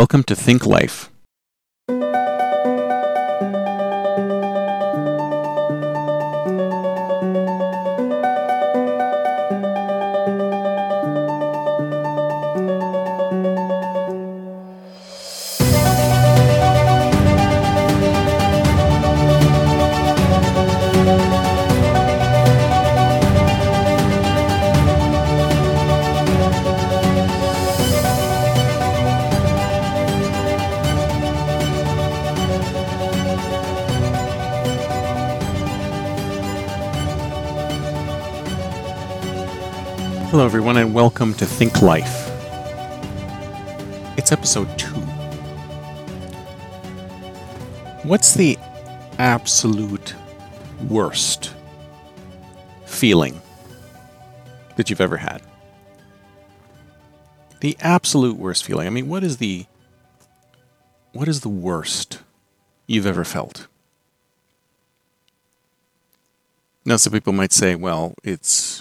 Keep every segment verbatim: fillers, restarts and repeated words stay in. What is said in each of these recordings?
Welcome to Think Life. Hello, everyone, and welcome to Think Life. It's episode two. What's the absolute worst feeling that you've ever had? The absolute worst feeling. I mean, what is the what is the worst you've ever felt? Now, some people might say, well, it's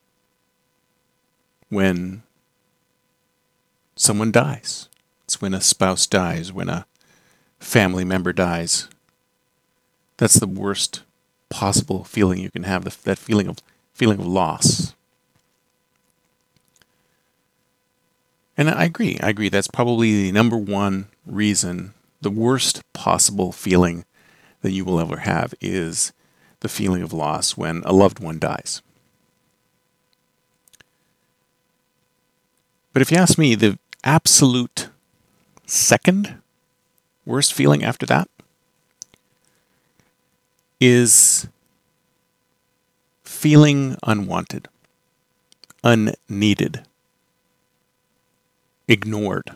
when someone dies. It's when a spouse dies, when a family member dies. That's the worst possible feeling you can have, the, that feeling of feeling of loss. And I agree. I agree. That's probably the number one reason, the worst possible feeling that you will ever have is the feeling of loss when a loved one dies. But if you ask me, the absolute second worst feeling after that is feeling unwanted, unneeded, ignored.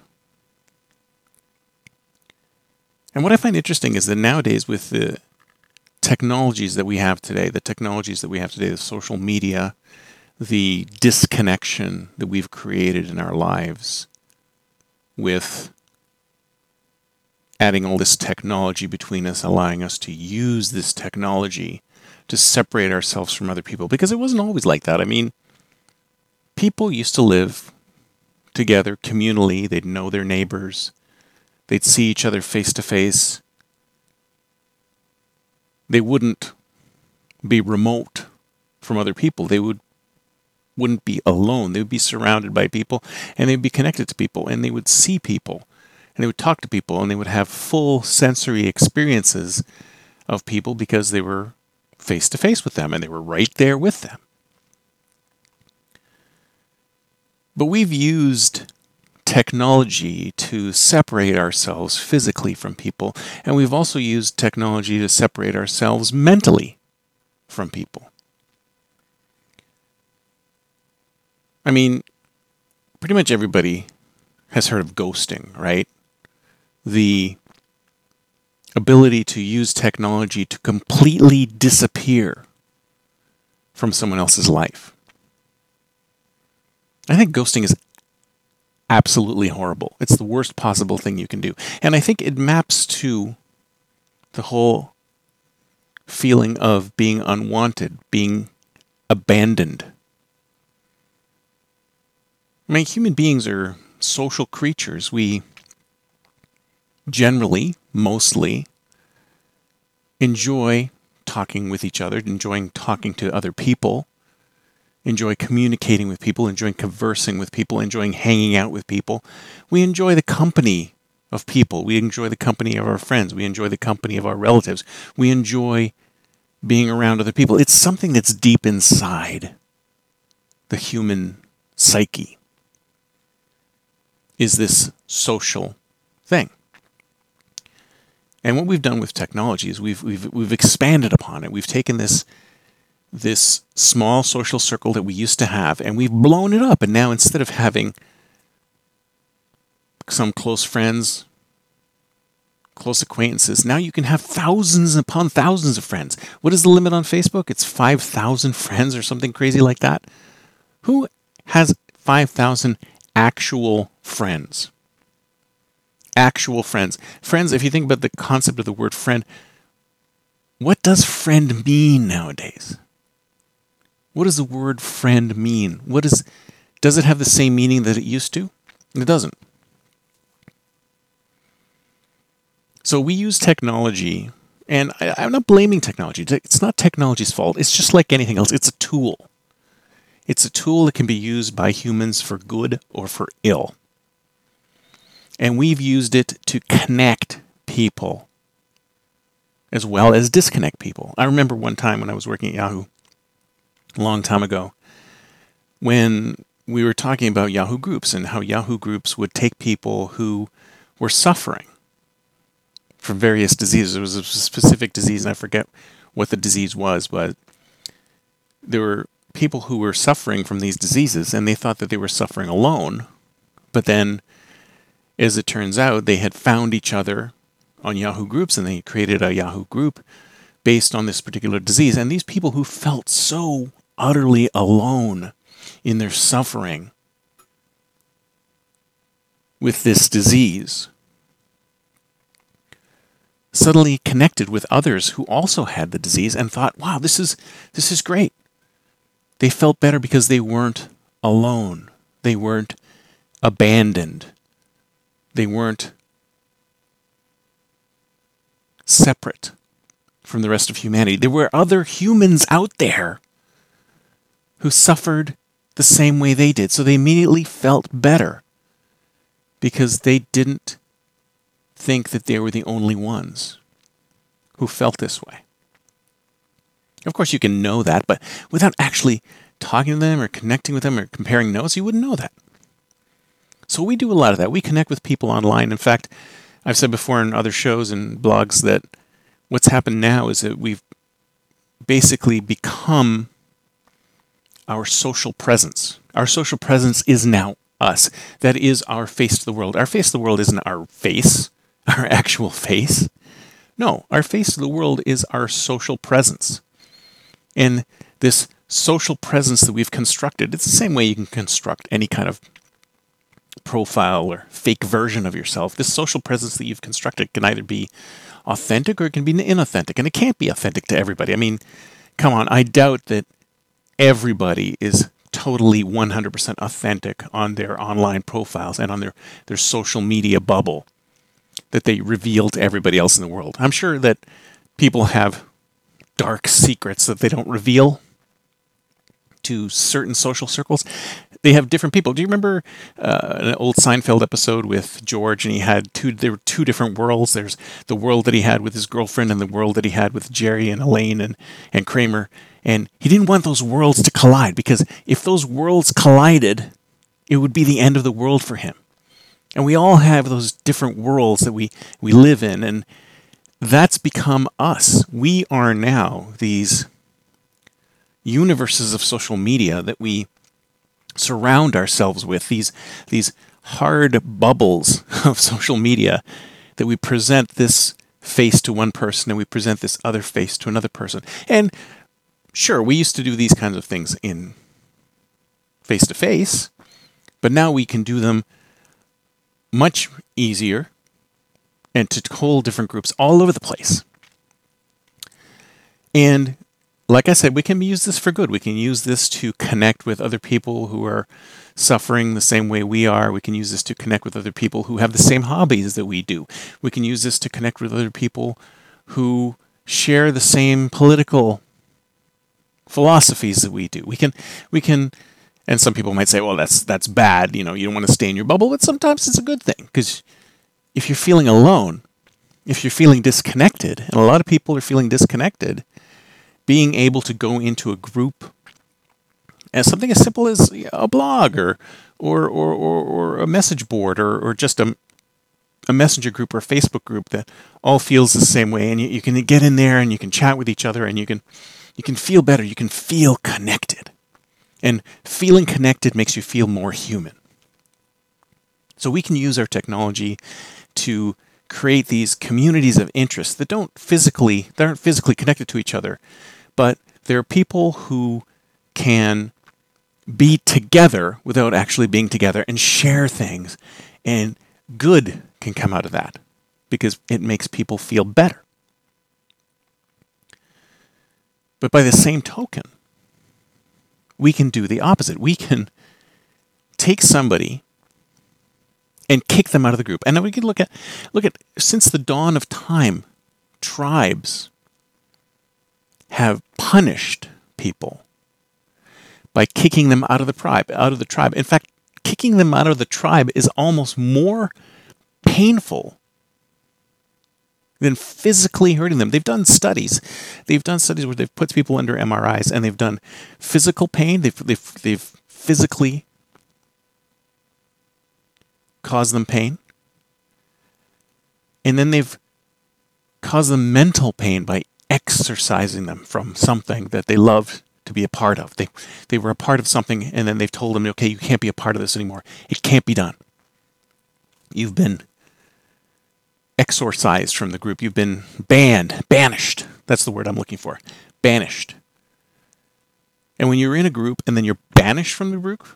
And what I find interesting is that nowadays with the technologies that we have today, the technologies that we have today, the social media, the disconnection that we've created in our lives with adding all this technology between us, allowing us to use this technology to separate ourselves from other people. Because it wasn't always like that. I mean, people used to live together communally. They'd know their neighbors. They'd see each other face to face. They wouldn't be remote from other people. They would wouldn't be alone. They would be surrounded by people, and they'd be connected to people, and they would see people, and they would talk to people, and they would have full sensory experiences of people because they were face to face with them, and they were right there with them. But we've used technology to separate ourselves physically from people, and we've also used technology to separate ourselves mentally from people. I mean, pretty much everybody has heard of ghosting, right? The ability to use technology to completely disappear from someone else's life. I think ghosting is absolutely horrible. It's the worst possible thing you can do. And I think it maps to the whole feeling of being unwanted, being abandoned. I mean, human beings are social creatures. We generally, mostly, enjoy talking with each other, enjoying talking to other people, enjoy communicating with people, enjoying conversing with people, enjoying hanging out with people. We enjoy the company of people. We enjoy the company of our friends. We enjoy the company of our relatives. We enjoy being around other people. It's something that's deep inside the human psyche. Is this social thing. And what we've done with technology is we've we've we've expanded upon it. We've taken this this small social circle that we used to have and we've blown it up. And now instead of having some close friends, close acquaintances, now you can have thousands upon thousands of friends. What is the limit on Facebook? It's five thousand friends or something crazy like that. Who has five thousand actual friends? Actual friends. Friends, if you think about the concept of the word friend, what does friend mean nowadays? What does the word friend mean? What is, does it have the same meaning that it used to? It doesn't. So we use technology, and I, I'm not blaming technology. It's not technology's fault. It's just like anything else. It's a tool. It's a tool that can be used by humans for good or for ill. And we've used it to connect people as well as disconnect people. I remember one time when I was working at Yahoo, a long time ago, when we were talking about Yahoo Groups and how Yahoo Groups would take people who were suffering from various diseases. There was a specific disease, and I forget what the disease was, but there were people who were suffering from these diseases, and they thought that they were suffering alone. But then, as it turns out, they had found each other on Yahoo Groups, and they created a Yahoo Group based on this particular disease. And these people who felt so utterly alone in their suffering with this disease suddenly connected with others who also had the disease and thought, wow, this is this is great. They felt better because they weren't alone. They weren't abandoned. They weren't separate from the rest of humanity. There were other humans out there who suffered the same way they did. So they immediately felt better because they didn't think that they were the only ones who felt this way. Of course, you can know that, but without actually talking to them or connecting with them or comparing notes, you wouldn't know that. So we do a lot of that. We connect with people online. In fact, I've said before in other shows and blogs that what's happened now is that we've basically become our social presence. Our social presence is now us. That is our face to the world. Our face to the world isn't our face, our actual face. No, our face to the world is our social presence. And this social presence that we've constructed, it's the same way you can construct any kind of profile or fake version of yourself. This social presence that you've constructed can either be authentic or it can be inauthentic. And it can't be authentic to everybody. I mean, come on, I doubt that everybody is totally one hundred percent authentic on their online profiles and on their, their social media bubble that they reveal to everybody else in the world. I'm sure that people have dark secrets that they don't reveal to certain social circles. They have different people. Do you remember uh, an old Seinfeld episode with George, and he had two, there were two different worlds. There's the world that he had with his girlfriend and the world that he had with Jerry and Elaine and, and Kramer. And he didn't want those worlds to collide, because if those worlds collided, it would be the end of the world for him. And we all have those different worlds that we, we live in, and that's become us. We are now these universes of social media that we surround ourselves with, these, these hard bubbles of social media that we present this face to one person and we present this other face to another person. And sure, we used to do these kinds of things in face-to-face, but now we can do them much easier and to whole different groups all over the place. And like I said, we can use this for good. We can use this to connect with other people who are suffering the same way we are. We can use this to connect with other people who have the same hobbies that we do. We can use this to connect with other people who share the same political philosophies that we do. We can, we can, and some people might say, well, that's that's bad. You know, you don't want to stay in your bubble, but sometimes it's a good thing, because if you're feeling alone, if you're feeling disconnected, and a lot of people are feeling disconnected, being able to go into a group as something as simple as a blog or or or, or, or a message board or, or just a, a messenger group or a Facebook group that all feels the same way, and you, you can get in there and you can chat with each other and you can you can feel better, you can feel connected. And feeling connected makes you feel more human. So we can use our technology to create these communities of interest that don't physically, they aren't physically connected to each other, but there are people who can be together without actually being together and share things. And good can come out of that because it makes people feel better. But by the same token, we can do the opposite. We can take somebody and kick them out of the group. And then we can look at, look at, since the dawn of time, tribes have punished people by kicking them out of the tribe, out of the tribe. In fact, kicking them out of the tribe is almost more painful than physically hurting them. They've done studies. They've done studies where they've put people under M R Is and they've done physical pain. They've they've, they've physically caused them pain. And then they've caused them mental pain by exorcising them from something that they loved to be a part of. They they were a part of something, and then they've told them, okay, you can't be a part of this anymore. It can't be done. You've been exorcised from the group. You've been banned, banished. That's the word I'm looking for. Banished. And when you're in a group and then you're banished from the group,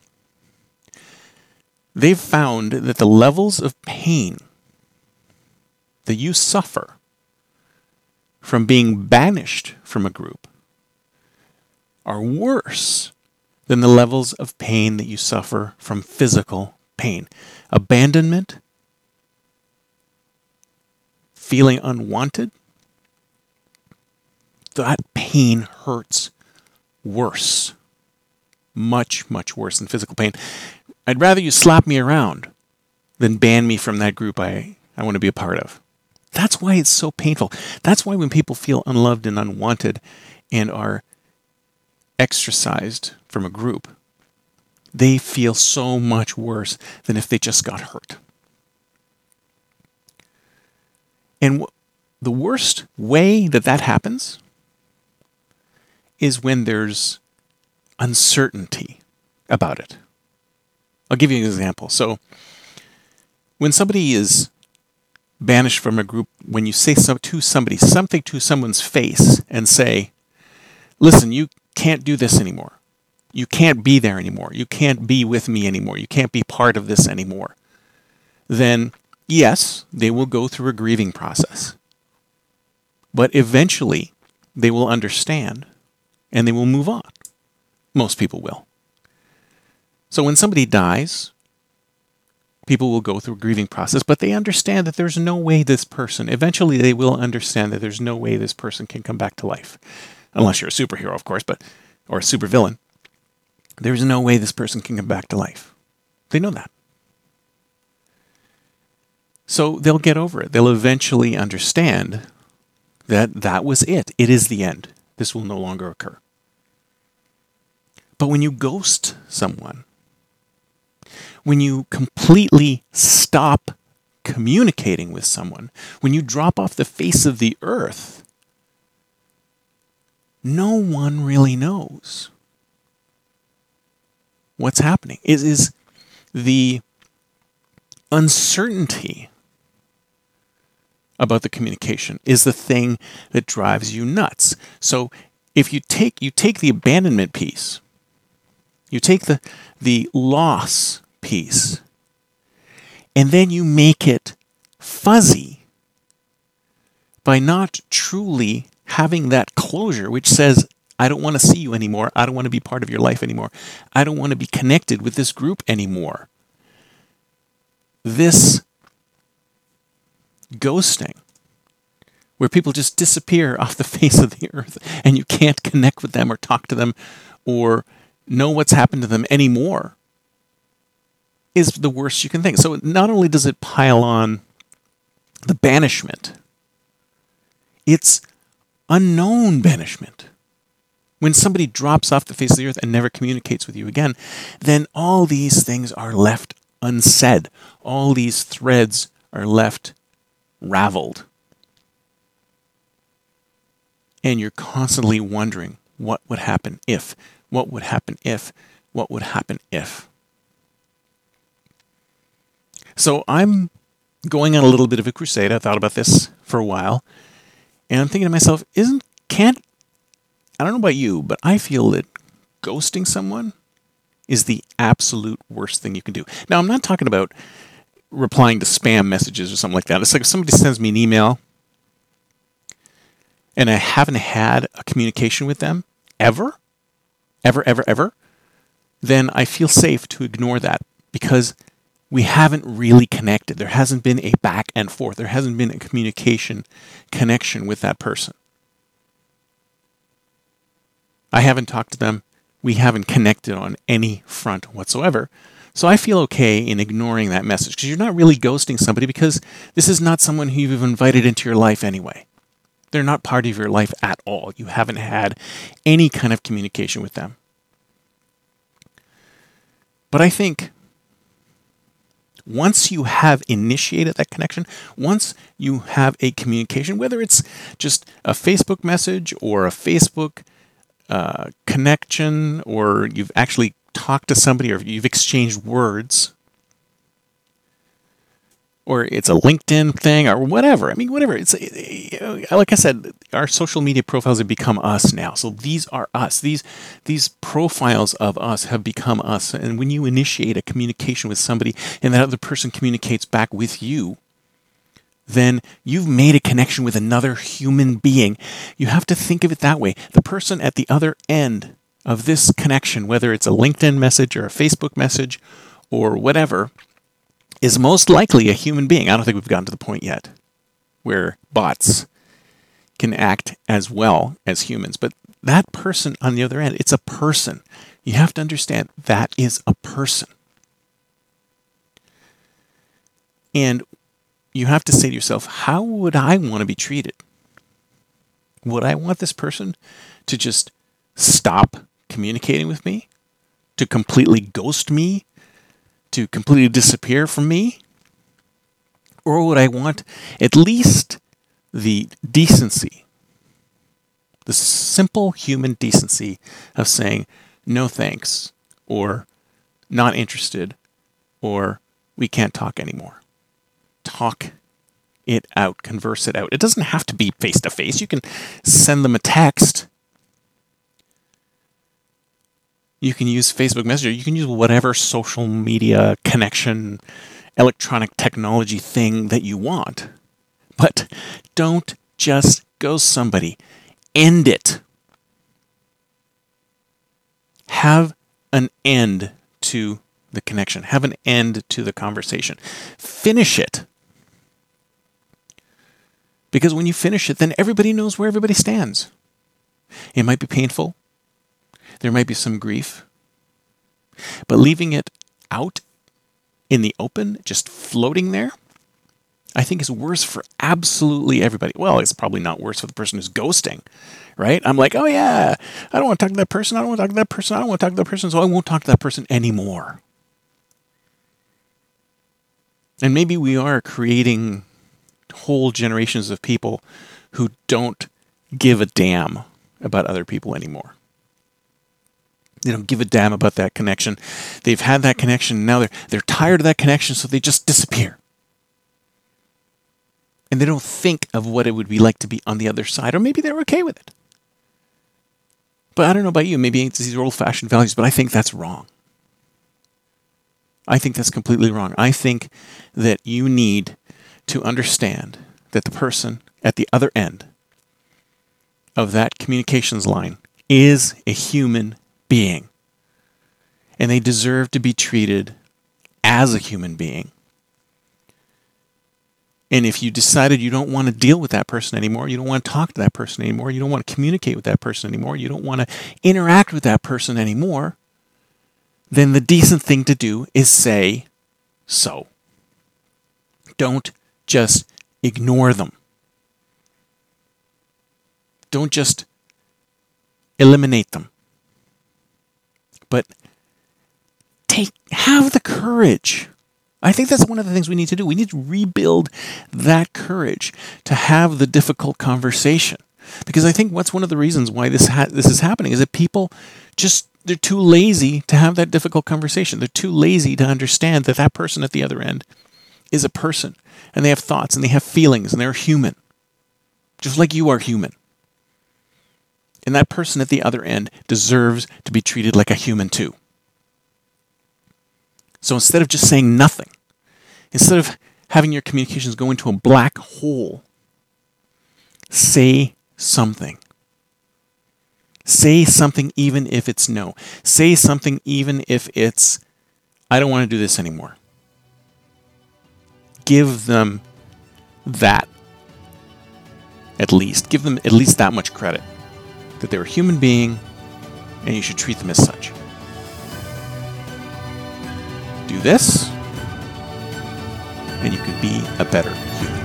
they've found that the levels of pain that you suffer from being banished from a group are worse than the levels of pain that you suffer from physical pain. Abandonment, feeling unwanted, that pain hurts worse. Much, much worse than physical pain. I'd rather you slap me around than ban me from that group I, I want to be a part of. That's why it's so painful. That's why when people feel unloved and unwanted and are exorcised from a group, they feel so much worse than if they just got hurt. And w- the worst way that that happens is when there's uncertainty about it. I'll give you an example. So, when somebody is banished from a group, when you say so to somebody, something to someone's face and say, listen, you can't do this anymore. You can't be there anymore. You can't be with me anymore. You can't be part of this anymore. Then, yes, they will go through a grieving process. But eventually, they will understand and they will move on. Most people will. So when somebody dies, people will go through a grieving process, but they understand that there's no way this person, eventually they will understand that there's no way this person can come back to life. Unless you're a superhero, of course, but or a supervillain. There's no way this person can come back to life. They know that. So they'll get over it. They'll eventually understand that that was it. It is the end. This will no longer occur. But when you ghost someone, when you completely stop communicating with someone, when you drop off the face of the earth, no one really knows what's happening. It is the uncertainty about the communication is the thing that drives you nuts. So if you take you take the abandonment piece, you take the the loss piece, and then you make it fuzzy by not truly having that closure, which says, I don't want to see you anymore. I don't want to be part of your life anymore. I don't want to be connected with this group anymore. This ghosting, where people just disappear off the face of the earth and you can't connect with them or talk to them or know what's happened to them anymore, is the worst you can think. So not only does it pile on the banishment, it's unknown banishment. When somebody drops off the face of the earth and never communicates with you again, then all these things are left unsaid. All these threads are left raveled. And you're constantly wondering what would happen if, what would happen if, what would happen if. So I'm going on a little bit of a crusade. I thought about this for a while. And I'm thinking to myself, isn't, can't, I don't know about you, but I feel that ghosting someone is the absolute worst thing you can do. Now, I'm not talking about replying to spam messages or something like that. It's like if somebody sends me an email and I haven't had a communication with them ever, ever, ever, ever, then I feel safe to ignore that because we haven't really connected. There hasn't been a back and forth. There hasn't been a communication connection with that person. I haven't talked to them. We haven't connected on any front whatsoever. So I feel okay in ignoring that message, because you're not really ghosting somebody, because this is not someone who you've invited into your life anyway. They're not part of your life at all. You haven't had any kind of communication with them. But I think once you have initiated that connection, once you have a communication, whether it's just a Facebook message or a Facebook uh, connection, or you've actually talked to somebody, or you've exchanged words, or it's a LinkedIn thing, or whatever. I mean, whatever. It's like I said, our social media profiles have become us now. So these are us. These these profiles of us have become us. And when you initiate a communication with somebody, and that other person communicates back with you, then you've made a connection with another human being. You have to think of it that way. The person at the other end of this connection, whether it's a LinkedIn message or a Facebook message or whatever, is most likely a human being. I don't think we've gotten to the point yet where bots can act as well as humans. But that person on the other end, it's a person. You have to understand that is a person. And you have to say to yourself, how would I want to be treated? Would I want this person to just stop communicating with me? To completely ghost me? To completely disappear from me? Or would I want at least the decency, the simple human decency of saying, no thanks, or not interested, or we can't talk anymore? Talk it out, converse it out. It doesn't have to be face to face. You can send them a text. You can use Facebook Messenger. You can use whatever social media connection, electronic technology thing that you want. But don't just ghost somebody. End it. Have an end to the connection. Have an end to the conversation. Finish it. Because when you finish it, then everybody knows where everybody stands. It might be painful. There might be some grief. But leaving it out in the open, just floating there, I think is worse for absolutely everybody. Well, it's probably not worse for the person who's ghosting, right? I'm like, oh yeah, I don't want to talk to that person. I don't want to talk to that person. I don't want to talk to that person, so I won't talk to that person anymore. And maybe we are creating whole generations of people who don't give a damn about other people anymore. They don't give a damn about that connection. They've had that connection, now they're they're tired of that connection, so they just disappear. And they don't think of what it would be like to be on the other side, or maybe they're okay with it. But I don't know about you, maybe it's these old-fashioned values, but I think that's wrong. I think that's completely wrong. I think that you need to understand that the person at the other end of that communications line is a human being. And they deserve to be treated as a human being. And if you decided you don't want to deal with that person anymore, you don't want to talk to that person anymore, you don't want to communicate with that person anymore, you don't want to interact with that person anymore, then the decent thing to do is say so. Don't just ignore them. Don't just eliminate them. But take have the courage. I think that's one of the things we need to do. We need to rebuild that courage to have the difficult conversation. Because I think what's one of the reasons why this ha- this is happening is that people just, they're too lazy to have that difficult conversation. They're too lazy to understand that that person at the other end is a person. And they have thoughts and they have feelings and they're human. Just like you are human. And that person at the other end deserves to be treated like a human too. So instead of just saying nothing, instead of having your communications go into a black hole, say something. Say something even if it's no. Say something even if it's, I don't want to do this anymore. give them that. At least. Give them at least that much credit. That they're a human being, and you should treat them as such. Do this, and you could be a better human.